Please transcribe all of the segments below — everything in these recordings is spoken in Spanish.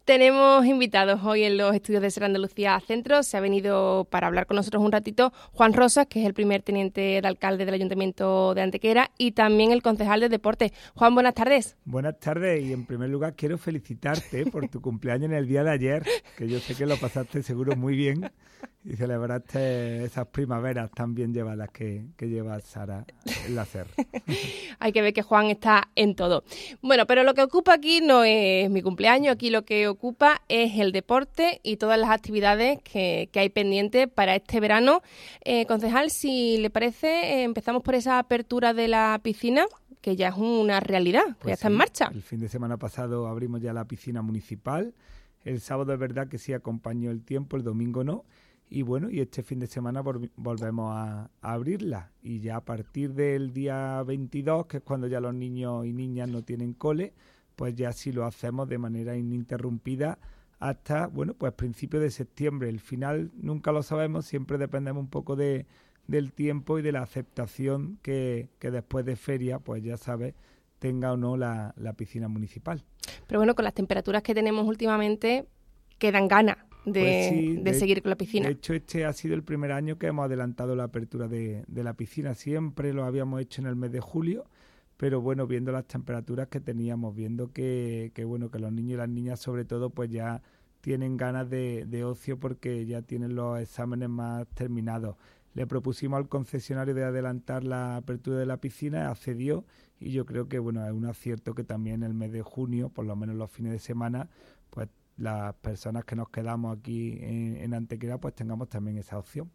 Tenemos invitados hoy en los estudios de Ser Andalucía Centro. Se ha venido para hablar con nosotros un ratito Juan Rosas, que es el primer teniente de alcalde del Ayuntamiento de Antequera, y también el concejal de Deportes. Juan, buenas tardes. Buenas tardes, y en primer lugar quiero felicitarte por tu cumpleaños en el día de ayer, que yo sé que lo pasaste seguro muy bien y celebraste esas primaveras tan bien llevadas que lleva Sara en la SER. Hay que ver que Juan está en todo. Bueno, pero lo que ocupa aquí no es mi cumpleaños, aquí lo que ocupa es el deporte y todas las actividades que hay pendientes para este verano. Concejal, si le parece, empezamos por esa apertura de la piscina, que ya es una realidad, que ya está en marcha. El fin de semana pasado abrimos ya la piscina municipal. El sábado es verdad que sí acompañó el tiempo, el domingo no. Y bueno, y este fin de semana volvemos a abrirla. Y ya a partir del día 22, que es cuando ya los niños y niñas no tienen cole, pues ya sí lo hacemos de manera ininterrumpida hasta, bueno, pues principios de septiembre. El final nunca lo sabemos, siempre dependemos un poco del tiempo y de la aceptación que después de feria, pues ya sabes, tenga o no la piscina municipal. Pero bueno, con las temperaturas que tenemos últimamente, quedan ganas de seguir con la piscina. De hecho, este ha sido el primer año que hemos adelantado la apertura de la piscina. Siempre lo habíamos hecho en el mes de julio, pero bueno, viendo las temperaturas que teníamos, viendo que bueno, que los niños y las niñas sobre todo pues ya tienen ganas de ocio porque ya tienen los exámenes más terminados. Le propusimos al concesionario de adelantar la apertura de la piscina, accedió, y yo creo que bueno, es un acierto que también en el mes de junio, por lo menos los fines de semana, pues las personas que nos quedamos aquí en Antequera pues tengamos también esa opción.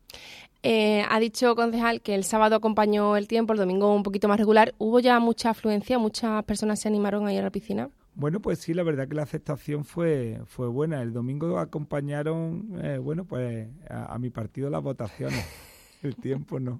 Ha dicho, concejal, que el sábado acompañó el tiempo, el domingo un poquito más regular. ¿Hubo ya mucha afluencia? ¿Muchas personas se animaron a ir a la piscina? Bueno, pues sí, la verdad que la aceptación fue buena. El domingo acompañaron, pues a mi partido las votaciones. El tiempo no.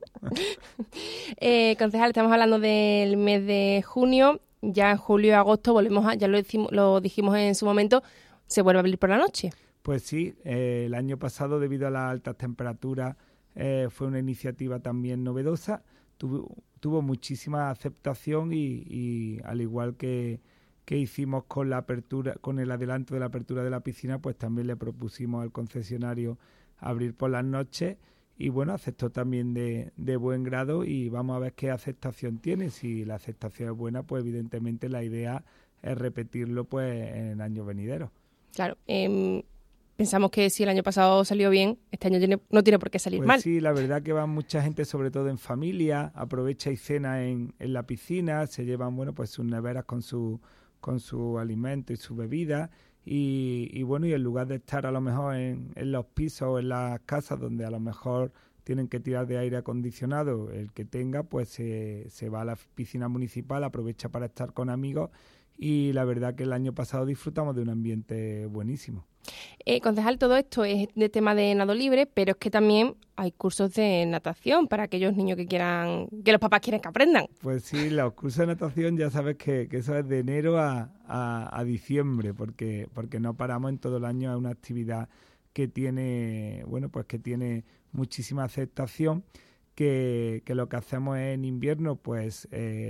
Concejal, estamos hablando del mes de junio. Ya en julio y agosto volvemos ya lo dijimos en su momento, se vuelve a abrir por la noche. Pues sí, el año pasado, debido a las altas temperaturas, fue una iniciativa también novedosa. Tuvo muchísima aceptación y al igual que hicimos con la apertura, con el adelanto de la apertura de la piscina, pues también le propusimos al concesionario abrir por las noches. Y bueno, aceptó también de buen grado y vamos a ver qué aceptación tiene. Si la aceptación es buena, pues evidentemente la idea es repetirlo pues en años venideros. Claro, pensamos que si el año pasado salió bien, este año no tiene por qué salir pues mal. Sí, la verdad que va mucha gente, sobre todo en familia, aprovecha y cena en la piscina, se llevan bueno pues sus neveras con su alimento y su bebida. Y bueno, y en lugar de estar a lo mejor en los pisos o en las casas donde a lo mejor tienen que tirar de aire acondicionado, el que tenga, pues se va a la piscina municipal, aprovecha para estar con amigos, y la verdad que el año pasado disfrutamos de un ambiente buenísimo. Concejal, todo esto es de tema de nado libre, pero es que también hay cursos de natación para aquellos niños que los papás quieren que aprendan. Pues sí, los cursos de natación ya sabes que eso es de enero a diciembre, porque no paramos en todo el año. Es una actividad que tiene, bueno, pues que tiene muchísima aceptación, que lo que hacemos es en invierno, pues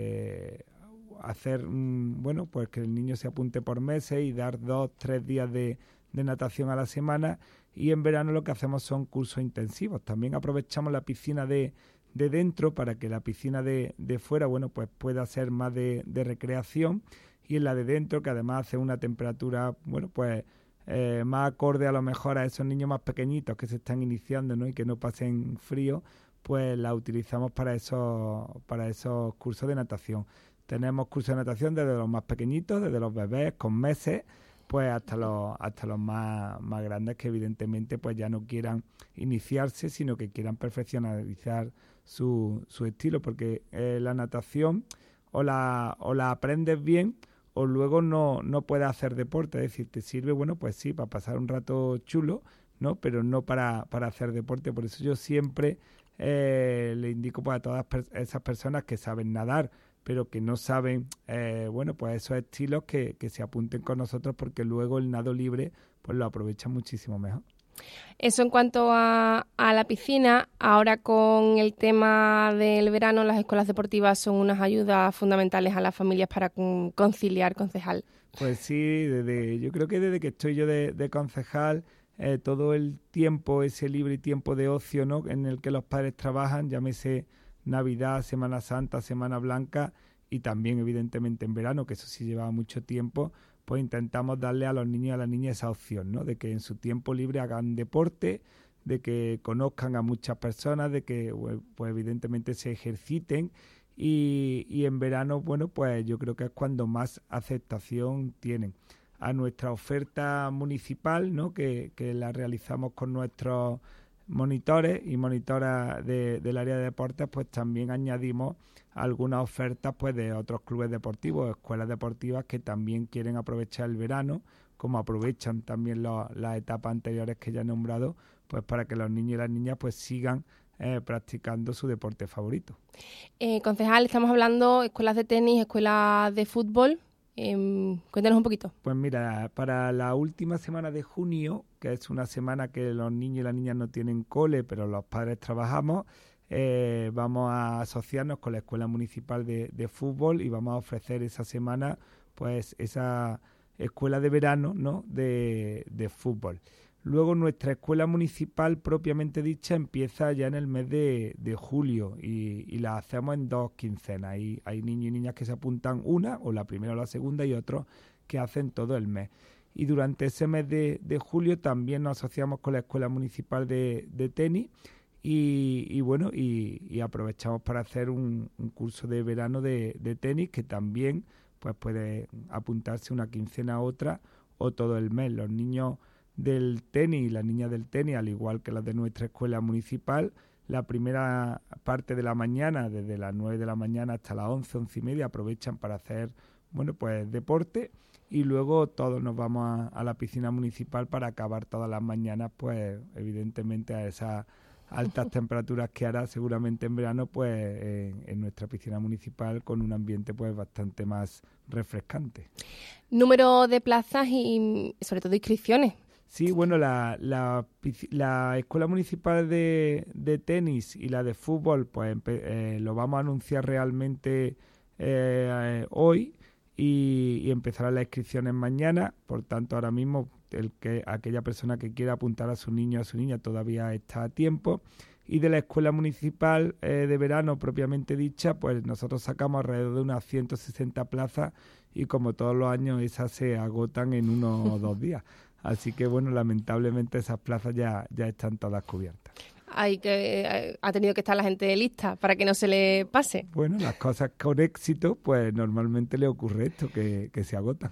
hacer, bueno, pues que el niño se apunte por meses y dar 2-3 días de natación a la semana, y en verano lo que hacemos son cursos intensivos. También aprovechamos la piscina de dentro para que la piscina de fuera, bueno, pues pueda ser más de recreación, y en la de dentro, que además hace una temperatura, bueno, pues más acorde a lo mejor a esos niños más pequeñitos que se están iniciando, ¿no? Y que no pasen frío, pues la utilizamos para esos cursos de natación. Tenemos cursos de natación desde los más pequeñitos, desde los bebés con meses, pues hasta los más grandes, que evidentemente pues ya no quieran iniciarse, sino que quieran perfeccionalizar su estilo, porque la natación o la aprendes bien o luego no puedes hacer deporte. Es decir, te sirve, bueno, pues sí, para pasar un rato chulo, ¿no? Pero no para hacer deporte. Por eso yo siempre le indico pues a todas esas personas que saben nadar, pero que no saben, bueno, pues esos estilos, que se apunten con nosotros, porque luego el nado libre pues lo aprovechan muchísimo mejor. Eso en cuanto a la piscina. Ahora, con el tema del verano, las escuelas deportivas son unas ayudas fundamentales a las familias para conciliar, concejal. Pues sí, yo creo que desde que estoy yo de concejal, todo el tiempo, ese libre tiempo de ocio, ¿no?, en el que los padres trabajan, llámese Navidad, Semana Santa, Semana Blanca, y también evidentemente en verano, que eso sí lleva mucho tiempo, pues intentamos darle a los niños y a las niñas esa opción, ¿no?, de que en su tiempo libre hagan deporte, de que conozcan a muchas personas, de que pues evidentemente se ejerciten, y en verano, bueno, pues yo creo que es cuando más aceptación tienen. A nuestra oferta municipal, ¿no?, que la realizamos con nuestros monitores y monitoras del área de deportes, pues también añadimos algunas ofertas pues de otros clubes deportivos, escuelas deportivas que también quieren aprovechar el verano, como aprovechan también las etapas anteriores que ya he nombrado, pues para que los niños y las niñas pues sigan practicando su deporte favorito. Concejal, estamos hablando de escuelas de tenis, escuelas de fútbol. Cuéntanos un poquito. Pues mira, para la última semana de junio, que es una semana que los niños y las niñas no tienen cole, pero los padres trabajamos, vamos a asociarnos con la Escuela Municipal de Fútbol y vamos a ofrecer esa semana pues esa escuela de verano, ¿no?, de fútbol. Luego nuestra escuela municipal propiamente dicha empieza ya en el mes de julio y la hacemos en 2 quincenas. Hay niños y niñas que se apuntan una, o la primera o la segunda, y otros que hacen todo el mes. Y durante ese mes de julio también nos asociamos con la escuela municipal de tenis y bueno, y aprovechamos para hacer un curso de verano de tenis que también pues puede apuntarse una quincena a otra o todo el mes. Los niños del tenis y las niñas del tenis, al igual que las de nuestra escuela municipal, la primera parte de la mañana, desde las 9 de la mañana hasta las 11, 11 y media, aprovechan para hacer, bueno, pues deporte, y luego todos nos vamos a la piscina municipal para acabar todas las mañanas, pues evidentemente a esas altas temperaturas que hará seguramente en verano, pues en nuestra piscina municipal, con un ambiente pues bastante más refrescante. Número de plazas y sobre todo inscripciones. Sí, bueno, la Escuela Municipal de Tenis y la de Fútbol, pues lo vamos a anunciar realmente hoy y empezarán las inscripciones mañana. Por tanto, ahora mismo aquella persona que quiera apuntar a su niño o a su niña todavía está a tiempo. Y de la Escuela Municipal de Verano propiamente dicha, pues nosotros sacamos alrededor de unas 160 plazas y como todos los años esas se agotan en 1 o 2 días. Así que, bueno, lamentablemente esas plazas ya están todas cubiertas. Ha tenido que estar la gente lista para que no se le pase. Bueno, las cosas con éxito, pues normalmente le ocurre esto, que se agotan.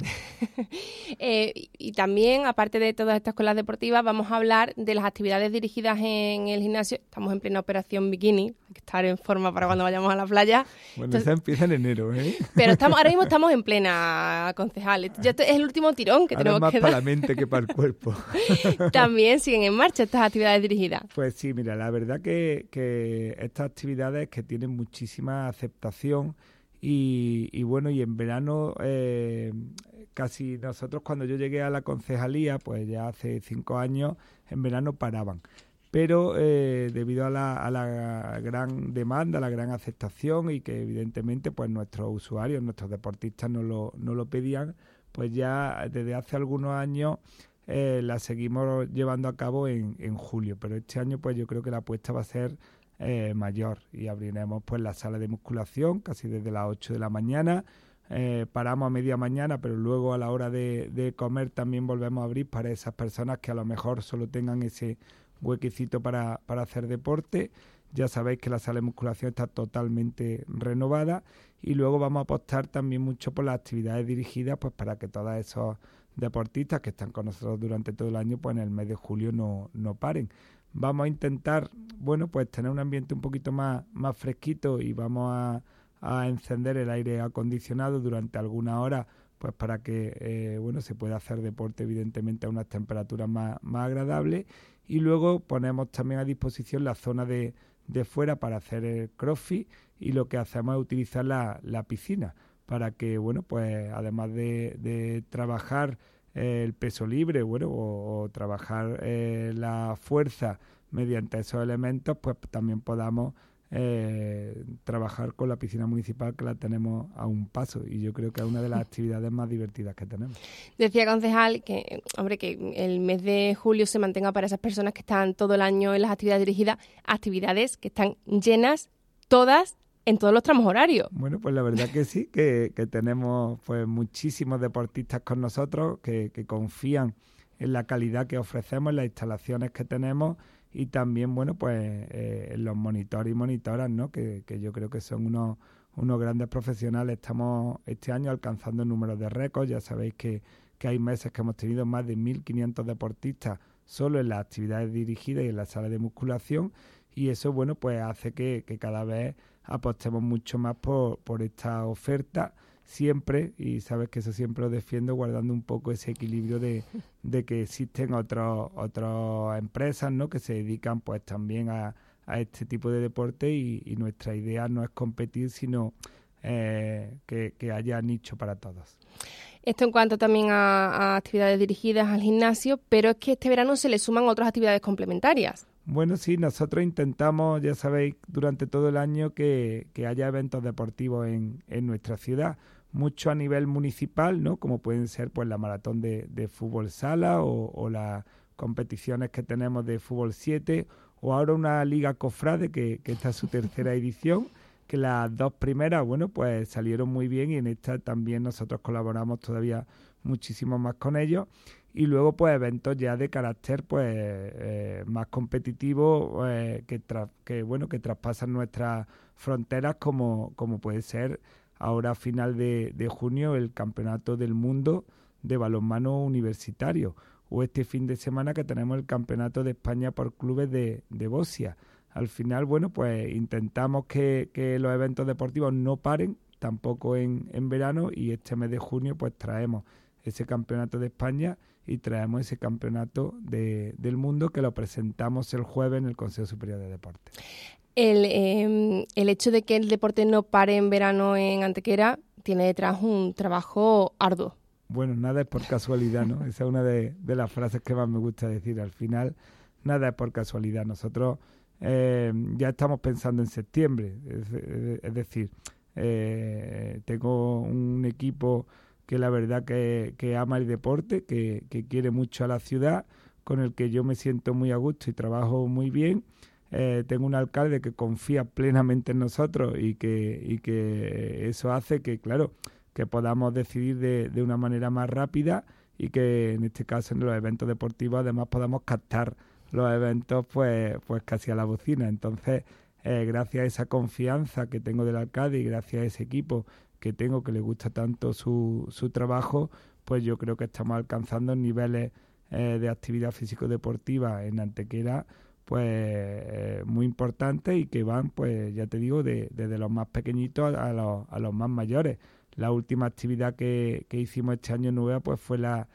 Y también, aparte de todas estas escuelas deportivas, vamos a hablar de las actividades dirigidas en el gimnasio. Estamos en plena operación bikini, hay que estar en forma para cuando vayamos a la playa. Bueno, entonces, esa empieza en enero, ¿eh? Pero ahora mismo estamos en plena, concejal. Ya es el último tirón que ahora tenemos que dar. Es más para la mente que para el cuerpo. También siguen en marcha estas actividades dirigidas. Pues sí, mira, la verdad que estas actividades que tienen muchísima aceptación y bueno, y en verano casi nosotros cuando yo llegué a la concejalía, pues ya hace 5 años, en verano paraban. Pero debido a la gran demanda, a la gran aceptación y que evidentemente pues nuestros usuarios, nuestros deportistas no lo pedían, pues ya desde hace algunos años la seguimos llevando a cabo en julio, pero este año pues yo creo que la apuesta va a ser mayor y abriremos pues la sala de musculación casi desde las 8 de la mañana, paramos a media mañana, pero luego a la hora de comer también volvemos a abrir para esas personas que a lo mejor solo tengan ese huequecito para hacer deporte. Ya sabéis que la sala de musculación está totalmente renovada y luego vamos a apostar también mucho por las actividades dirigidas pues para que todos esos deportistas que están con nosotros durante todo el año pues en el mes de julio no paren. Vamos a intentar, bueno, pues tener un ambiente un poquito más fresquito y vamos a encender el aire acondicionado durante algunas horas pues para que bueno, se pueda hacer deporte evidentemente a unas temperaturas más agradables, y luego ponemos también a disposición la zona de fuera para hacer el crossfit, y lo que hacemos es utilizar la piscina para que, bueno, pues además de trabajar el peso libre, bueno, o trabajar la fuerza mediante esos elementos, pues también podamos trabajar con la piscina municipal, que la tenemos a un paso, y yo creo que es una de las actividades más divertidas que tenemos. Decía, concejal, que el mes de julio se mantenga para esas personas que están todo el año en las actividades dirigidas, actividades que están llenas todas en todos los tramos horarios. Bueno, pues la verdad que sí, que tenemos pues muchísimos deportistas con nosotros que confían en la calidad que ofrecemos, en las instalaciones que tenemos, y también, bueno, pues los monitores y monitoras, ¿no? Que yo creo que son unos grandes profesionales. Estamos este año alcanzando números de récord. Ya sabéis que hay meses que hemos tenido más de 1.500 deportistas solo en las actividades dirigidas y en la sala de musculación, y eso, bueno, pues hace que cada vez apostemos mucho más por esta oferta, siempre, y sabes que eso siempre lo defiendo, guardando un poco ese equilibrio de que existen otras empresas, ¿no? Que se dedican pues también a este tipo de deporte, y nuestra idea no es competir, sino que haya nicho para todos. Esto en cuanto también a actividades dirigidas al gimnasio, pero es que este verano se le suman otras actividades complementarias. Bueno, sí, nosotros intentamos, ya sabéis, durante todo el año que haya eventos deportivos en nuestra ciudad, mucho a nivel municipal, ¿no? Como pueden ser pues la maratón de fútbol sala o las competiciones que tenemos de fútbol 7, o ahora una liga cofrade que esta es su tercera edición, que las dos primeras, bueno, pues salieron muy bien, y en esta también nosotros colaboramos todavía muchísimo más con ellos. Y luego pues eventos ya de carácter pues más competitivo, que traspasan nuestras fronteras, como puede ser ahora a final de junio el Campeonato del Mundo de Balonmano Universitario, o este fin de semana que tenemos el Campeonato de España por clubes de Bosnia. Al final, bueno, pues intentamos que los eventos deportivos no paren tampoco en verano, y este mes de junio pues traemos ese Campeonato de España y traemos ese Campeonato del Mundo, que lo presentamos el jueves en el Consejo Superior de Deportes. El hecho de que el deporte no pare en verano en Antequera tiene detrás un trabajo arduo. Bueno, nada es por casualidad, ¿no? Esa es una de las frases que más me gusta decir. Al final, nada es por casualidad. Nosotros ya estamos pensando en septiembre. Es decir, tengo un equipo que la verdad que ama el deporte, que quiere mucho a la ciudad, con el que yo me siento muy a gusto y trabajo muy bien. Tengo un alcalde que confía plenamente en nosotros, y que eso hace que, claro, que podamos decidir de una manera más rápida, y que en este caso en los eventos deportivos además podamos captar los eventos pues casi a la bocina. Entonces, gracias a esa confianza que tengo del alcalde, y gracias a ese equipo que tengo, que le gusta tanto su trabajo, pues yo creo que estamos alcanzando niveles de actividad físico-deportiva en Antequera pues muy importantes, y que van, pues ya te digo, desde los más pequeñitos a los más mayores. La última actividad que hicimos este año nueva pues fue la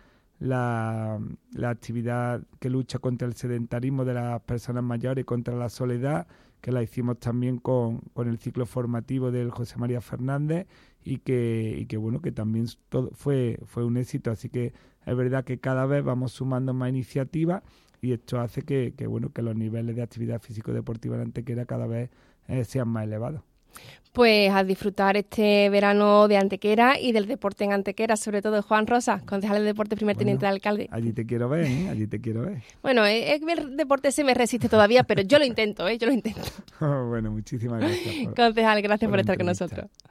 actividad que lucha contra el sedentarismo de las personas mayores y contra la soledad, que la hicimos también con el ciclo formativo del José María Fernández, y que bueno, que también todo fue un éxito. Así que es verdad que cada vez vamos sumando más iniciativas, y esto hace que los niveles de actividad físico-deportiva en Antequera cada vez sean más elevados. Pues a disfrutar este verano de Antequera y del deporte en Antequera, sobre todo. Juan Rosa, concejal de Deporte, primer teniente de alcalde. Allí te quiero ver, ¿eh? Allí te quiero ver. Bueno, el deporte se me resiste todavía, pero yo lo intento, yo lo intento. Bueno, muchísimas gracias. Concejal, gracias por estar con nosotros.